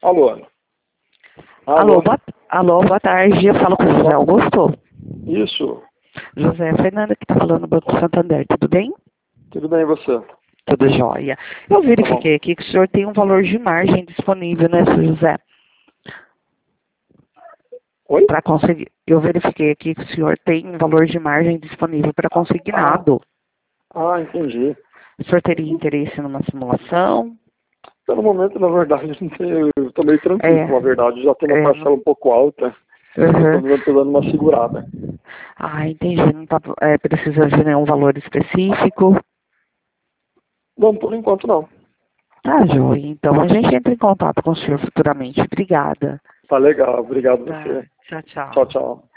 Alô? Alô, boa tarde. Eu falo com o José Augusto. Isso. José Fernanda que está falando do Banco Santander. Tudo bem? Tudo bem, e você? Tudo jóia. Eu verifiquei aqui que o senhor tem um valor de margem disponível, né, seu José? Oi? Para conseguir. Eu verifiquei aqui que o senhor tem um valor de margem disponível para consignado. Entendi. O senhor teria interesse numa simulação? Pelo momento, na verdade, não tenho, eu estou meio tranquilo, na verdade. Já tenho uma parcela um pouco alta. Estou dando uma segurada. Entendi. Não está precisando de nenhum valor específico? Não, por enquanto não. Tá, joia. Então a gente entra em contato com o senhor futuramente. Obrigada. Tá legal, obrigado Tá. você. Tchau, tchau. Tchau, tchau.